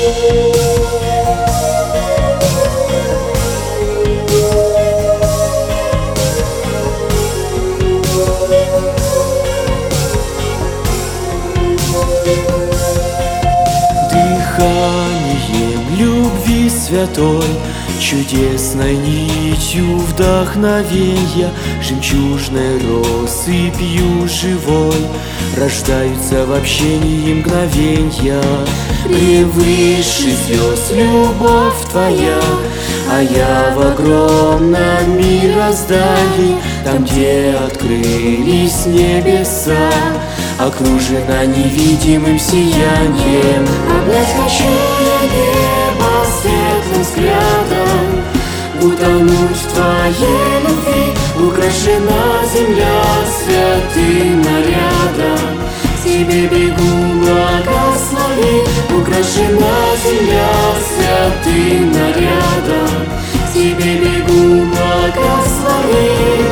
Дыханием любви святой, чудесной нитью вдохновенья, жемчужной россыпью живой рождаются в общении мгновенья. Превыше звезд любовь твоя, а я в огромном мироздании, там, где открылись небеса, окружена невидимым сиянием. Обнять хочу я небо светлым взглядом, утонуть в твоей любви, украшена земля святым нарядом. К тебе бегу, благослови, украшена земля святым нарядом. К тебе бегу, благослови.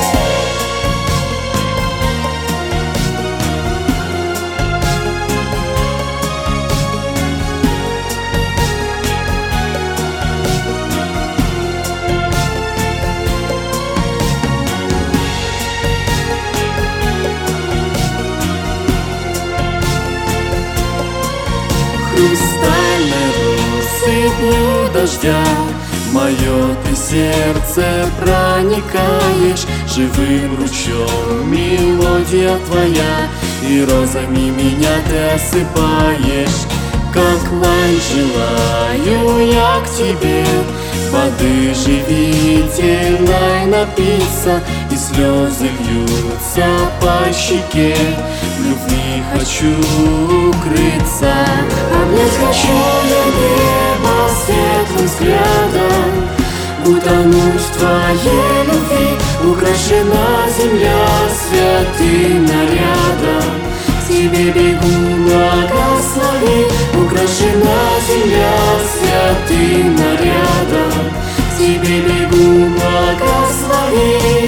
Хрустальной россыпью дождя в мое ты сердце проникаешь, живым ручьем мелодия твоя, и розами меня ты осыпаешь. Как лань желаю я к тебе воды живительной напиться, и слезы льются по щеке, в любви хочу укрыться. Обнять хочу я небо светлым взглядом, утонуть в твоей любви, украшена земля святым нарядом. К тебе бегу, благослови, украшена земля святым нарядом. К тебе бегу, благослови.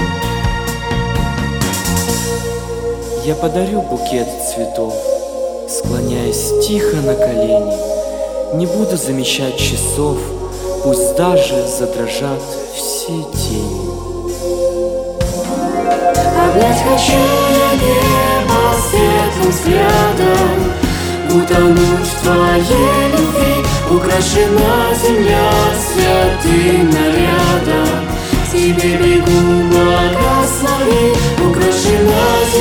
Я подарю букет цветов, склоняясь тихо на колени. Не буду замечать часов, пусть даже задрожат все тени. Обнять хочу я небо светлым взглядом, утонуть в твоей любви, украшена земля святым нарядом. К тебе бегу, благослови, украшена земля